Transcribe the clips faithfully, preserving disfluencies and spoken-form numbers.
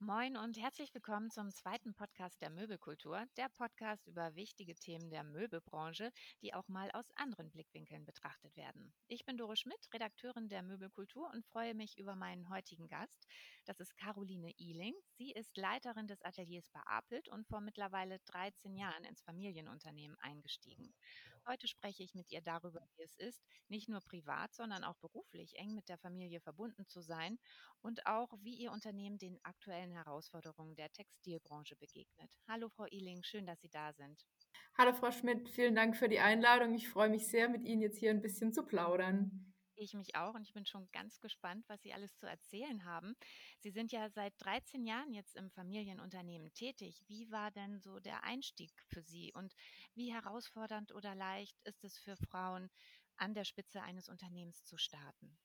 Moin und herzlich willkommen zum zweiten Podcast der Möbelkultur, der Podcast über wichtige Themen der Möbelbranche, die auch mal aus anderen Blickwinkeln betrachtet werden. Ich bin Dore Schmidt, Redakteurin der Möbelkultur und freue mich über meinen heutigen Gast. Das ist Caroline Ihling. Sie ist Leiterin des Ateliers bei Apelt und vor mittlerweile dreizehn Jahren ins Familienunternehmen eingestiegen. Heute spreche ich mit ihr darüber, wie es ist, nicht nur privat, sondern auch beruflich eng mit der Familie verbunden zu sein und auch, wie Ihr Unternehmen den aktuellen Herausforderungen der Textilbranche begegnet. Hallo Frau Ihling, schön, dass Sie da sind. Hallo Frau Schmidt, vielen Dank für die Einladung. Ich freue mich sehr, mit Ihnen jetzt hier ein bisschen zu plaudern. Ich mich auch und ich bin schon ganz gespannt, was Sie alles zu erzählen haben. Sie sind ja seit dreizehn Jahren jetzt im Familienunternehmen tätig. Wie war denn so der Einstieg für Sie und wie herausfordernd oder leicht ist es für Frauen, an der Spitze eines Unternehmens zu starten?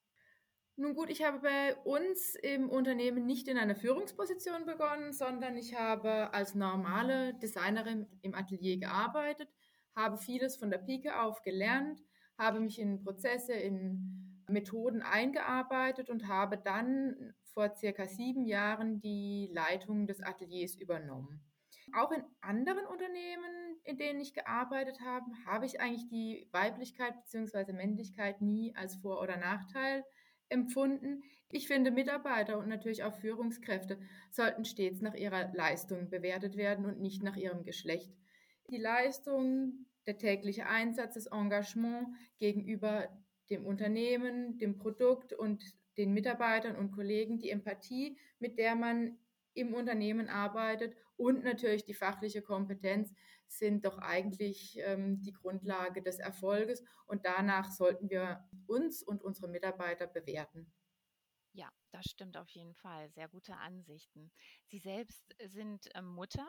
Nun gut, ich habe bei uns im Unternehmen nicht in einer Führungsposition begonnen, sondern ich habe als normale Designerin im Atelier gearbeitet, habe vieles von der Pike auf gelernt, habe mich in Prozesse, in Methoden eingearbeitet und habe dann vor circa sieben Jahren die Leitung des Ateliers übernommen. Auch in anderen Unternehmen, in denen ich gearbeitet habe, habe ich eigentlich die Weiblichkeit bzw. Männlichkeit nie als Vor- oder Nachteil empfunden. Ich finde, Mitarbeiter und natürlich auch Führungskräfte sollten stets nach ihrer Leistung bewertet werden und nicht nach ihrem Geschlecht. Die Leistung, der tägliche Einsatz, das Engagement gegenüber dem Unternehmen, dem Produkt und den Mitarbeitern und Kollegen, die Empathie, mit der man im Unternehmen arbeitet und natürlich die fachliche Kompetenz sind doch eigentlich ähm, die Grundlage des Erfolges und danach sollten wir uns und unsere Mitarbeiter bewerten. Ja, das stimmt auf jeden Fall. Sehr gute Ansichten. Sie selbst sind ähm, Mutter.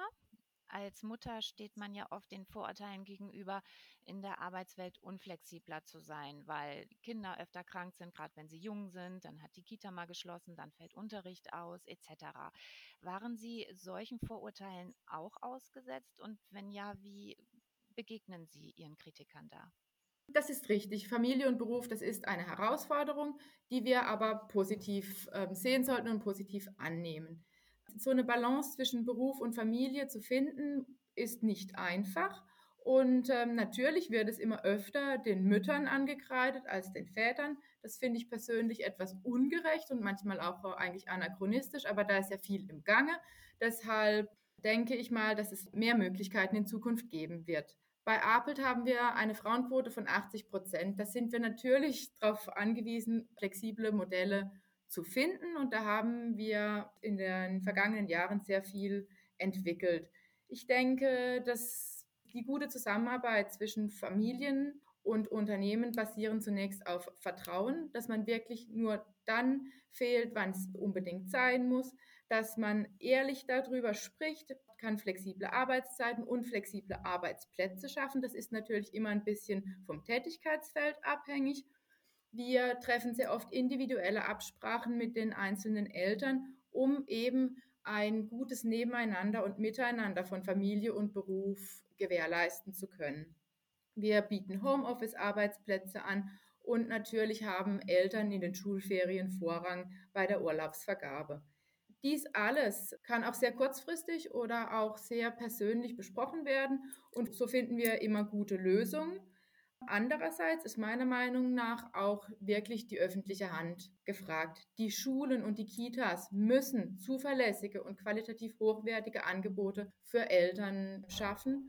Als Mutter steht man ja oft den Vorurteilen gegenüber, in der Arbeitswelt unflexibler zu sein, weil Kinder öfter krank sind, gerade wenn sie jung sind, dann hat die Kita mal geschlossen, dann fällt Unterricht aus, et cetera. Waren Sie solchen Vorurteilen auch ausgesetzt? Und wenn ja, wie begegnen Sie Ihren Kritikern da? Das ist richtig. Familie und Beruf, das ist eine Herausforderung, die wir aber positiv ähm, sehen sollten und positiv annehmen. So eine Balance zwischen Beruf und Familie zu finden, ist nicht einfach. Und ähm, natürlich wird es immer öfter den Müttern angekreidet als den Vätern. Das finde ich persönlich etwas ungerecht und manchmal auch äh, eigentlich anachronistisch, aber da ist ja viel im Gange. Deshalb denke ich mal, dass es mehr Möglichkeiten in Zukunft geben wird. Bei Apelt haben wir eine Frauenquote von achtzig Prozent. Da sind wir natürlich darauf angewiesen, flexible Modelle zu finden. Und da haben wir in den vergangenen Jahren sehr viel entwickelt. Ich denke, dass die gute Zusammenarbeit zwischen Familien und Unternehmen basieren zunächst auf Vertrauen, dass man wirklich nur dann fehlt, wann es unbedingt sein muss, dass man ehrlich darüber spricht, kann flexible Arbeitszeiten und flexible Arbeitsplätze schaffen. Das ist natürlich immer ein bisschen vom Tätigkeitsfeld abhängig. Wir treffen sehr oft individuelle Absprachen mit den einzelnen Eltern, um eben ein gutes Nebeneinander und Miteinander von Familie und Beruf gewährleisten zu können. Wir bieten Homeoffice-Arbeitsplätze an und natürlich haben Eltern in den Schulferien Vorrang bei der Urlaubsvergabe. Dies alles kann auch sehr kurzfristig oder auch sehr persönlich besprochen werden und so finden wir immer gute Lösungen. Andererseits ist meiner Meinung nach auch wirklich die öffentliche Hand gefragt. Die Schulen und die Kitas müssen zuverlässige und qualitativ hochwertige Angebote für Eltern schaffen,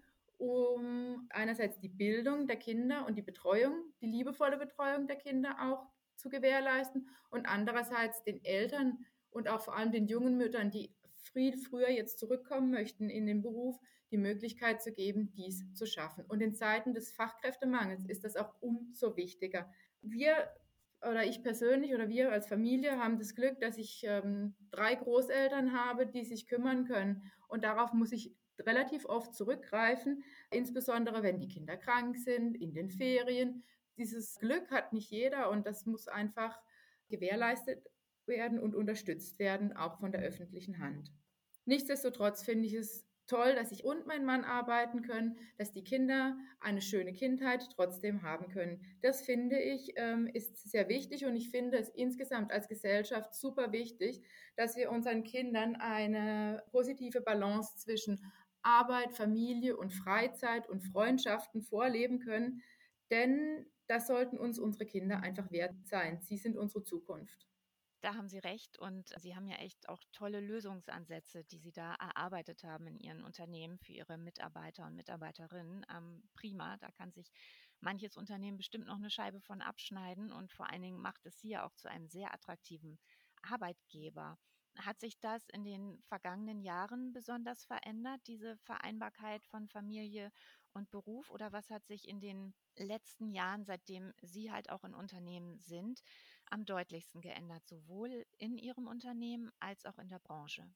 um einerseits die Bildung der Kinder und die Betreuung, die liebevolle Betreuung der Kinder auch zu gewährleisten und andererseits den Eltern und auch vor allem den jungen Müttern, die viel früher jetzt zurückkommen möchten in den Beruf, die Möglichkeit zu geben, dies zu schaffen. Und in Zeiten des Fachkräftemangels ist das auch umso wichtiger. Wir oder ich persönlich oder wir als Familie haben das Glück, dass ich ähm, drei Großeltern habe, die sich kümmern können. Und darauf muss ich relativ oft zurückgreifen, insbesondere wenn die Kinder krank sind, in den Ferien. Dieses Glück hat nicht jeder und das muss einfach gewährleistet werden und unterstützt werden, auch von der öffentlichen Hand. Nichtsdestotrotz finde ich es toll, dass ich und mein Mann arbeiten können, dass die Kinder eine schöne Kindheit trotzdem haben können. Das finde ich, ähm, ist sehr wichtig und ich finde es insgesamt als Gesellschaft super wichtig, dass wir unseren Kindern eine positive Balance zwischen Arbeit, Familie und Freizeit und Freundschaften vorleben können, denn das sollten uns unsere Kinder einfach wert sein. Sie sind unsere Zukunft. Da haben Sie recht und Sie haben ja echt auch tolle Lösungsansätze, die Sie da erarbeitet haben in Ihren Unternehmen für Ihre Mitarbeiter und Mitarbeiterinnen. Ähm, prima, da kann sich manches Unternehmen bestimmt noch eine Scheibe von abschneiden und vor allen Dingen macht es Sie ja auch zu einem sehr attraktiven Arbeitgeber. Hat sich das in den vergangenen Jahren besonders verändert, diese Vereinbarkeit von Familie und Beruf? Oder was hat sich in den letzten Jahren, seitdem Sie halt auch in Unternehmen sind, am deutlichsten geändert, sowohl in Ihrem Unternehmen als auch in der Branche?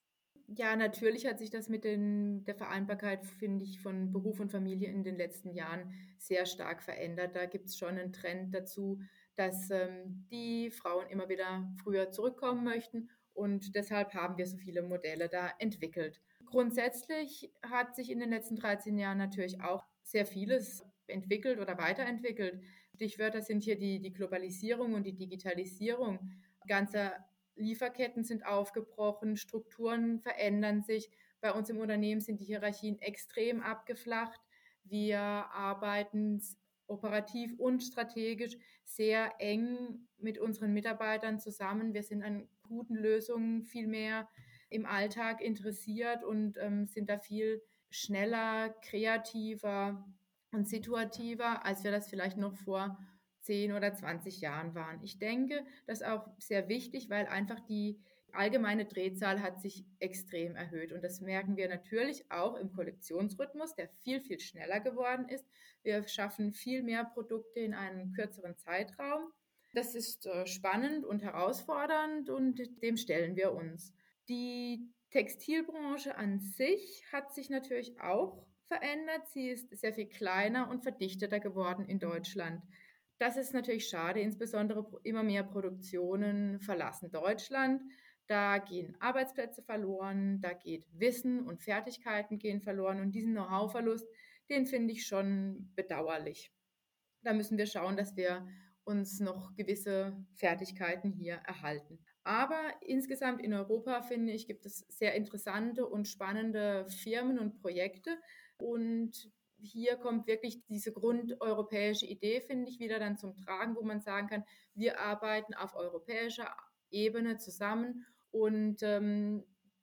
Ja, natürlich hat sich das mit den der Vereinbarkeit, finde ich, von Beruf und Familie in den letzten Jahren sehr stark verändert. Da gibt es schon einen Trend dazu, dass, ähm, die Frauen immer wieder früher zurückkommen möchten und deshalb haben wir so viele Modelle da entwickelt. Grundsätzlich hat sich in den letzten dreizehn Jahren natürlich auch sehr vieles entwickelt oder weiterentwickelt. Stichwörter sind hier die die Globalisierung und die Digitalisierung. Ganze Lieferketten sind aufgebrochen, Strukturen verändern sich. Bei uns im Unternehmen sind die Hierarchien extrem abgeflacht. Wir arbeiten operativ und strategisch sehr eng mit unseren Mitarbeitern zusammen. Wir sind an guten Lösungen viel mehr im Alltag interessiert und ähm, sind da viel schneller, kreativer und situativer, als wir das vielleicht noch vor zehn oder zwanzig Jahren waren. Ich denke, das ist auch sehr wichtig, weil einfach die allgemeine Drehzahl hat sich extrem erhöht. Und das merken wir natürlich auch im Kollektionsrhythmus, der viel, viel schneller geworden ist. Wir schaffen viel mehr Produkte in einem kürzeren Zeitraum. Das ist äh, spannend und herausfordernd und dem stellen wir uns. Die Textilbranche an sich hat sich natürlich auch verändert. Sie ist sehr viel kleiner und verdichteter geworden in Deutschland. Das ist natürlich schade, insbesondere immer mehr Produktionen verlassen Deutschland. Da gehen Arbeitsplätze verloren, da geht Wissen und Fertigkeiten gehen verloren und diesen Know-how-Verlust, den finde ich schon bedauerlich. Da müssen wir schauen, dass wir uns noch gewisse Fertigkeiten hier erhalten. Aber insgesamt in Europa, finde ich, gibt es sehr interessante und spannende Firmen und Projekte. Und hier kommt wirklich diese grundeuropäische Idee, finde ich, wieder dann zum Tragen, wo man sagen kann, wir arbeiten auf europäischer Ebene zusammen. Und ähm,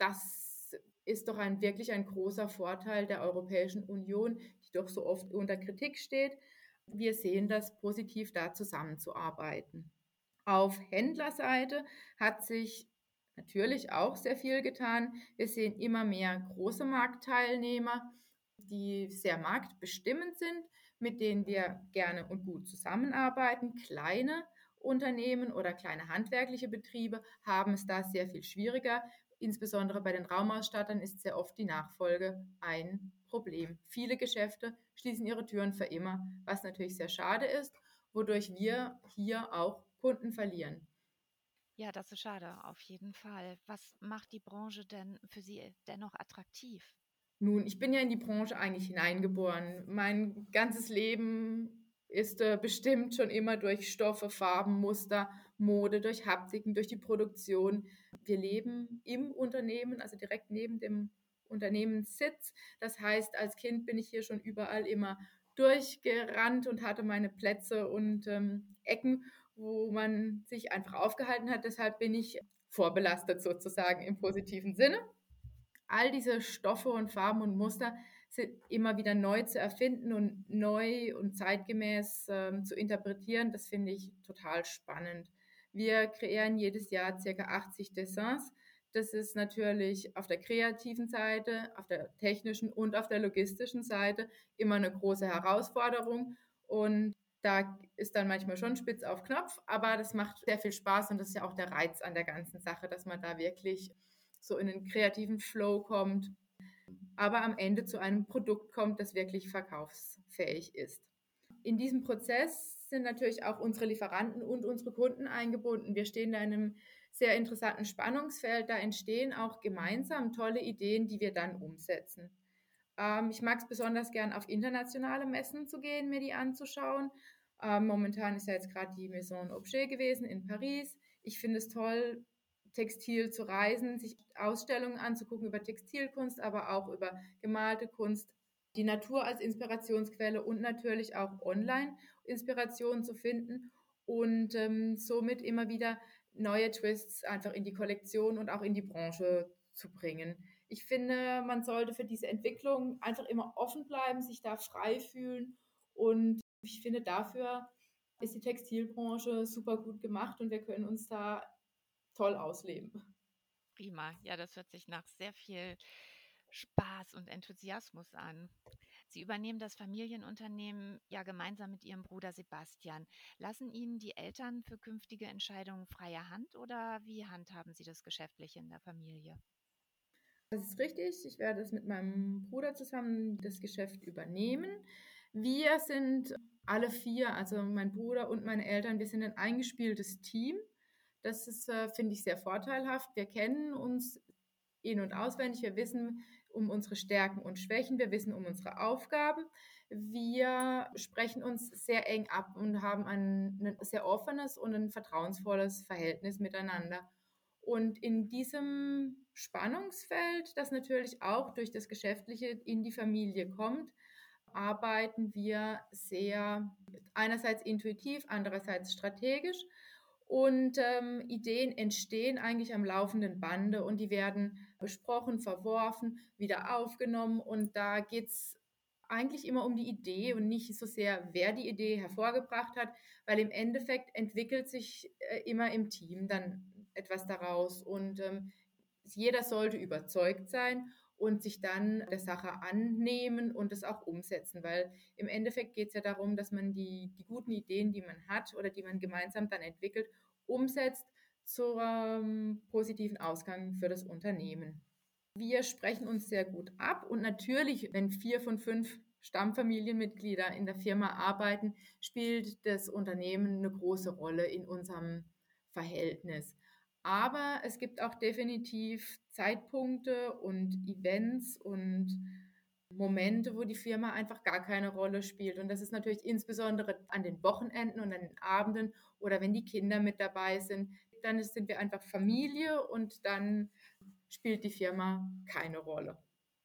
das ist doch ein, wirklich ein großer Vorteil der Europäischen Union, die doch so oft unter Kritik steht. Wir sehen das positiv, da zusammenzuarbeiten. Auf Händlerseite hat sich natürlich auch sehr viel getan. Wir sehen immer mehr große Marktteilnehmer, die sehr marktbestimmend sind, mit denen wir gerne und gut zusammenarbeiten. Kleine Unternehmen oder kleine handwerkliche Betriebe haben es da sehr viel schwieriger. Insbesondere bei den Raumausstattern ist sehr oft die Nachfolge ein Problem. Viele Geschäfte schließen ihre Türen für immer, was natürlich sehr schade ist, wodurch wir hier auch Kunden verlieren. Ja, das ist schade, auf jeden Fall. Was macht die Branche denn für Sie dennoch attraktiv? Nun, ich bin ja in die Branche eigentlich hineingeboren. Mein ganzes Leben ist äh, bestimmt schon immer durch Stoffe, Farben, Muster, Mode, durch Haptiken, durch die Produktion. Wir leben im Unternehmen, also direkt neben dem Unternehmenssitz. Das heißt, als Kind bin ich hier schon überall immer durchgerannt und hatte meine Plätze und ähm, Ecken, wo man sich einfach aufgehalten hat. Deshalb bin ich vorbelastet sozusagen im positiven Sinne. All diese Stoffe und Farben und Muster sind immer wieder neu zu erfinden und neu und zeitgemäß ähm, zu interpretieren. Das finde ich total spannend. Wir kreieren jedes Jahr circa achtzig Dessins. Das ist natürlich auf der kreativen Seite, auf der technischen und auf der logistischen Seite immer eine große Herausforderung. Und da ist dann manchmal schon spitz auf Knopf, aber das macht sehr viel Spaß und das ist ja auch der Reiz an der ganzen Sache, dass man da wirklich so in den kreativen Flow kommt, aber am Ende zu einem Produkt kommt, das wirklich verkaufsfähig ist. In diesem Prozess sind natürlich auch unsere Lieferanten und unsere Kunden eingebunden. Wir stehen da in einem sehr interessanten Spannungsfeld. Da entstehen auch gemeinsam tolle Ideen, die wir dann umsetzen. Ähm, ich mag es besonders gern, auf internationale Messen zu gehen, mir die anzuschauen. Ähm, momentan ist ja jetzt gerade die Maison Objet gewesen in Paris. Ich finde es toll, Textil zu reisen, sich Ausstellungen anzugucken über Textilkunst, aber auch über gemalte Kunst, die Natur als Inspirationsquelle und natürlich auch online Inspirationen zu finden und ähm, somit immer wieder neue Twists einfach in die Kollektion und auch in die Branche zu bringen. Ich finde, man sollte für diese Entwicklung einfach immer offen bleiben, sich da frei fühlen und ich finde, dafür ist die Textilbranche super gut gemacht und wir können uns da toll ausleben. Prima. Ja, das hört sich nach sehr viel Spaß und Enthusiasmus an. Sie übernehmen das Familienunternehmen ja gemeinsam mit Ihrem Bruder Sebastian. Lassen Ihnen die Eltern für künftige Entscheidungen freie Hand oder wie handhaben Sie das geschäftlich in der Familie? Das ist richtig. Ich werde es mit meinem Bruder zusammen das Geschäft übernehmen. Wir sind alle vier, also mein Bruder und meine Eltern, wir sind ein eingespieltes Team. Das ist, äh, finde ich, sehr vorteilhaft. Wir kennen uns in- und auswendig. Wir wissen um unsere Stärken und Schwächen. Wir wissen um unsere Aufgaben. Wir sprechen uns sehr eng ab und haben ein, ein sehr offenes und ein vertrauensvolles Verhältnis miteinander. Und in diesem Spannungsfeld, das natürlich auch durch das Geschäftliche in die Familie kommt, arbeiten wir sehr einerseits intuitiv, andererseits strategisch. Und ähm, Ideen entstehen eigentlich am laufenden Bande und die werden besprochen, verworfen, wieder aufgenommen. Und da geht es eigentlich immer um die Idee und nicht so sehr, wer die Idee hervorgebracht hat, weil im Endeffekt entwickelt sich äh, immer im Team dann etwas daraus. Und ähm, jeder sollte überzeugt sein und sich dann der Sache annehmen und es auch umsetzen, weil im Endeffekt geht es ja darum, dass man die, die guten Ideen, die man hat oder die man gemeinsam dann entwickelt, umsetzt zu einem positiven Ausgang für das Unternehmen. Wir sprechen uns sehr gut ab und natürlich, wenn vier von fünf Stammfamilienmitglieder in der Firma arbeiten, spielt das Unternehmen eine große Rolle in unserem Verhältnis. Aber es gibt auch definitiv Zeitpunkte und Events und Momente, wo die Firma einfach gar keine Rolle spielt. Und das ist natürlich insbesondere an den Wochenenden und an den Abenden oder wenn die Kinder mit dabei sind. Dann sind wir einfach Familie und dann spielt die Firma keine Rolle.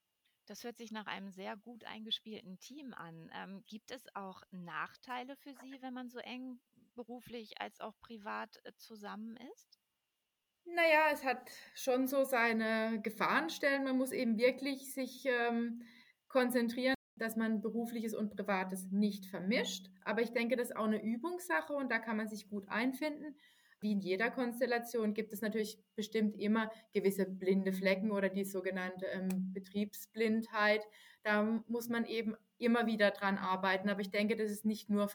Das hört sich nach einem sehr gut eingespielten Team an. Ähm, gibt es auch Nachteile für Sie, wenn man so eng beruflich als auch privat äh, zusammen ist? Naja, es hat schon so seine Gefahrenstellen. Man muss eben wirklich sich ähm, konzentrieren, dass man Berufliches und Privates nicht vermischt. Aber ich denke, das ist auch eine Übungssache und da kann man sich gut einfinden. Wie in jeder Konstellation gibt es natürlich bestimmt immer gewisse blinde Flecken oder die sogenannte ähm, Betriebsblindheit. Da muss man eben immer wieder dran arbeiten. Aber ich denke, das ist nicht nur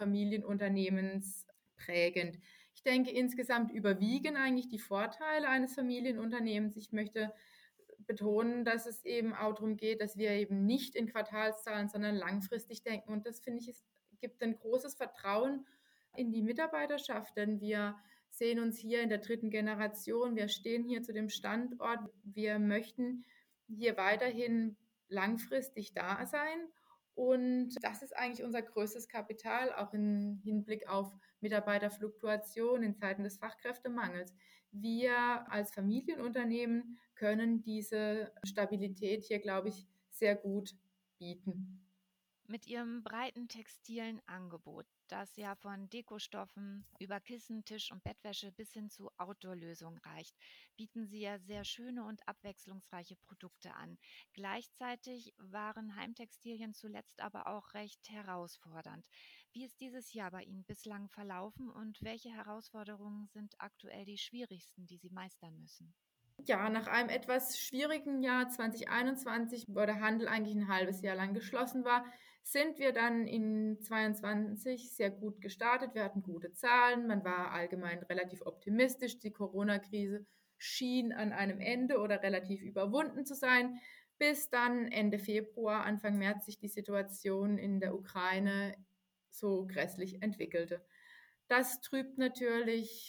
familienunternehmensprägend. Ich denke, insgesamt überwiegen eigentlich die Vorteile eines Familienunternehmens. Ich möchte betonen, dass es eben auch darum geht, dass wir eben nicht in Quartalszahlen, sondern langfristig denken. Und das finde ich, es gibt ein großes Vertrauen in die Mitarbeiterschaft, denn wir sehen uns hier in der dritten Generation. Wir stehen hier zu dem Standort. Wir möchten hier weiterhin langfristig da sein. Und das ist eigentlich unser größtes Kapital, auch im Hinblick auf Mitarbeiterfluktuation in Zeiten des Fachkräftemangels. Wir als Familienunternehmen können diese Stabilität hier, glaube ich, sehr gut bieten. Mit Ihrem breiten textilen Angebot, das ja von Dekostoffen über Kissen, Tisch und Bettwäsche bis hin zu Outdoor-Lösungen reicht, bieten Sie ja sehr schöne und abwechslungsreiche Produkte an. Gleichzeitig waren Heimtextilien zuletzt aber auch recht herausfordernd. Wie ist dieses Jahr bei Ihnen bislang verlaufen und welche Herausforderungen sind aktuell die schwierigsten, die Sie meistern müssen? Ja, nach einem etwas schwierigen Jahr zwanzig einundzwanzig, wo der Handel eigentlich ein halbes Jahr lang geschlossen war, sind wir dann in zweiundzwanzig sehr gut gestartet. Wir hatten gute Zahlen, man war allgemein relativ optimistisch. Die Corona-Krise schien an einem Ende oder relativ überwunden zu sein, bis dann Ende Februar, Anfang März sich die Situation in der Ukraine so grässlich entwickelte. Das trübt natürlich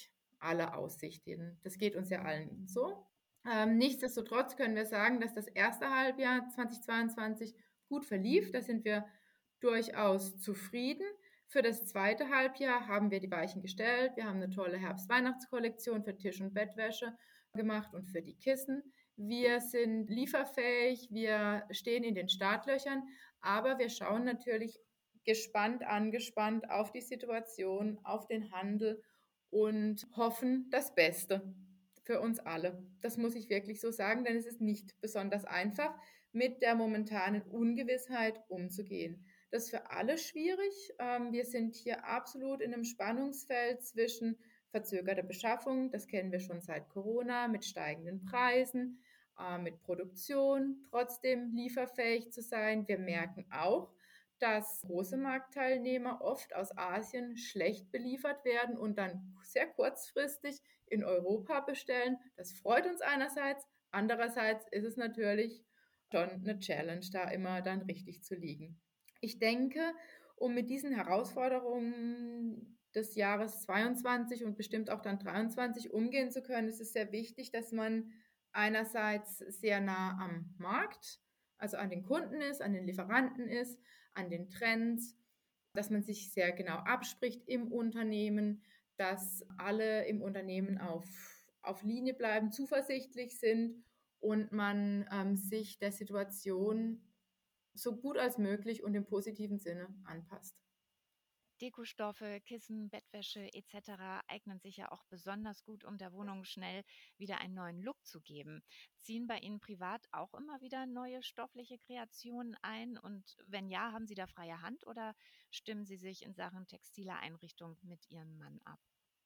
alle Aussichten. Das geht uns ja allen so. Ähm, nichtsdestotrotz können wir sagen, dass das erste Halbjahr zweitausendzweiundzwanzig gut verlief. Da sind wir durchaus zufrieden. Für das zweite Halbjahr haben wir die Weichen gestellt. Wir haben eine tolle Herbst-Weihnachtskollektion für Tisch- und Bettwäsche gemacht und für die Kissen. Wir sind lieferfähig, wir stehen in den Startlöchern, aber wir schauen natürlich gespannt, angespannt auf die Situation, auf den Handel und hoffen das Beste für uns alle. Das muss ich wirklich so sagen, denn es ist nicht besonders einfach, mit der momentanen Ungewissheit umzugehen. Das ist für alle schwierig. Ähm, wir sind hier absolut in einem Spannungsfeld zwischen verzögerter Beschaffung, das kennen wir schon seit Corona, mit steigenden Preisen, äh, mit Produktion, trotzdem lieferfähig zu sein. Wir merken auch, dass große Marktteilnehmer oft aus Asien schlecht beliefert werden und dann sehr kurzfristig in Europa bestellen. Das freut uns einerseits, andererseits ist es natürlich schon eine Challenge, da immer dann richtig zu liegen. Ich denke, um mit diesen Herausforderungen des Jahres zweiundzwanzig und bestimmt auch dann dreiundzwanzig umgehen zu können, ist es sehr wichtig, dass man einerseits sehr nah am Markt, also an den Kunden ist, an den Lieferanten ist, an den Trends, dass man sich sehr genau abspricht im Unternehmen, dass alle im Unternehmen auf, auf Linie bleiben, zuversichtlich sind und man ähm, sich der Situation so gut als möglich und im positiven Sinne anpasst. Dekostoffe, Kissen, Bettwäsche et cetera eignen sich ja auch besonders gut, um der Wohnung schnell wieder einen neuen Look zu geben. Ziehen bei Ihnen privat auch immer wieder neue stoffliche Kreationen ein? Und wenn ja, haben Sie da freie Hand oder stimmen Sie sich in Sachen textiler Einrichtung mit Ihrem Mann ab?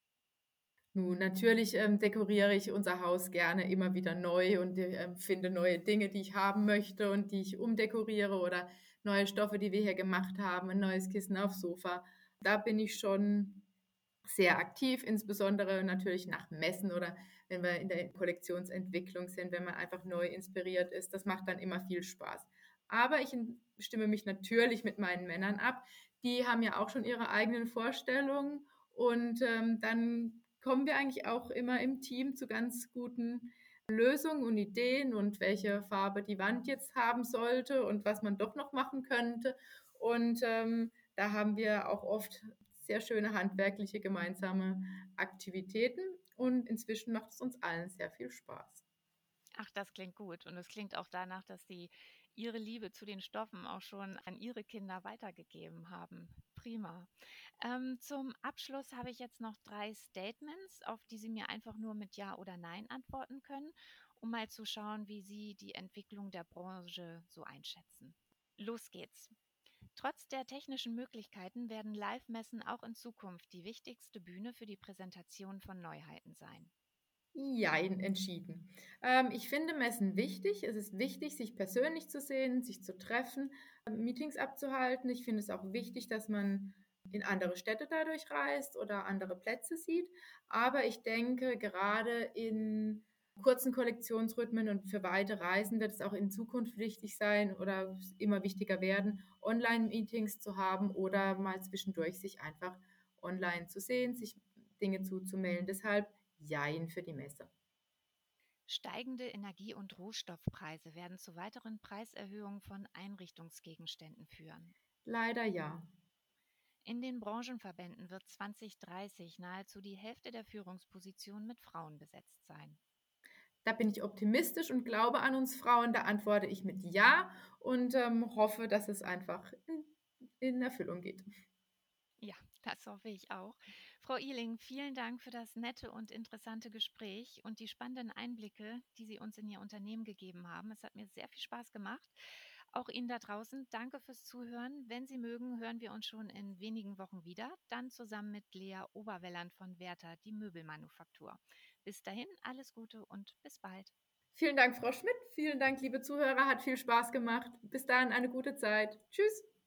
Nun, natürlich ähm, dekoriere ich unser Haus gerne immer wieder neu und äh, finde neue Dinge, die ich haben möchte und die ich umdekoriere oder neue Stoffe, die wir hier gemacht haben, ein neues Kissen aufs Sofa. Da bin ich schon sehr aktiv, insbesondere natürlich nach Messen oder wenn wir in der Kollektionsentwicklung sind, wenn man einfach neu inspiriert ist. Das macht dann immer viel Spaß. Aber ich stimme mich natürlich mit meinen Männern ab. Die haben ja auch schon ihre eigenen Vorstellungen und ähm, dann kommen wir eigentlich auch immer im Team zu ganz guten Lösungen und Ideen und welche Farbe die Wand jetzt haben sollte und was man doch noch machen könnte. Und ähm, da haben wir auch oft sehr schöne handwerkliche gemeinsame Aktivitäten und inzwischen macht es uns allen sehr viel Spaß. Ach, das klingt gut. Und es klingt auch danach, dass Sie Ihre Liebe zu den Stoffen auch schon an Ihre Kinder weitergegeben haben. Prima. Ähm, zum Abschluss habe ich jetzt noch drei Statements, auf die Sie mir einfach nur mit Ja oder Nein antworten können, um mal zu schauen, wie Sie die Entwicklung der Branche so einschätzen. Los geht's. Trotz der technischen Möglichkeiten werden Live-Messen auch in Zukunft die wichtigste Bühne für die Präsentation von Neuheiten sein. Jein, entschieden. Ähm, ich finde Messen wichtig. Es ist wichtig, sich persönlich zu sehen, sich zu treffen, äh, Meetings abzuhalten. Ich finde es auch wichtig, dass man in andere Städte dadurch reist oder andere Plätze sieht. Aber ich denke, gerade in kurzen Kollektionsrhythmen und für weite Reisen wird es auch in Zukunft wichtig sein oder immer wichtiger werden, Online-Meetings zu haben oder mal zwischendurch sich einfach online zu sehen, sich Dinge zuzumelden. Deshalb Jein für die Messe. Steigende Energie- und Rohstoffpreise werden zu weiteren Preiserhöhungen von Einrichtungsgegenständen führen. Leider ja. In den Branchenverbänden wird zwanzig dreißig nahezu die Hälfte der Führungspositionen mit Frauen besetzt sein. Da bin ich optimistisch und glaube an uns Frauen. Da antworte ich mit Ja und ähm, hoffe, dass es einfach in, in Erfüllung geht. Ja, das hoffe ich auch. Frau Ihling, vielen Dank für das nette und interessante Gespräch und die spannenden Einblicke, die Sie uns in Ihr Unternehmen gegeben haben. Es hat mir sehr viel Spaß gemacht. Auch Ihnen da draußen, danke fürs Zuhören. Wenn Sie mögen, hören wir uns schon in wenigen Wochen wieder, dann zusammen mit Lea Oberwelland von Werther, die Möbelmanufaktur. Bis dahin, alles Gute und bis bald. Vielen Dank, Frau Schmidt. Vielen Dank, liebe Zuhörer. Hat viel Spaß gemacht. Bis dahin eine gute Zeit. Tschüss.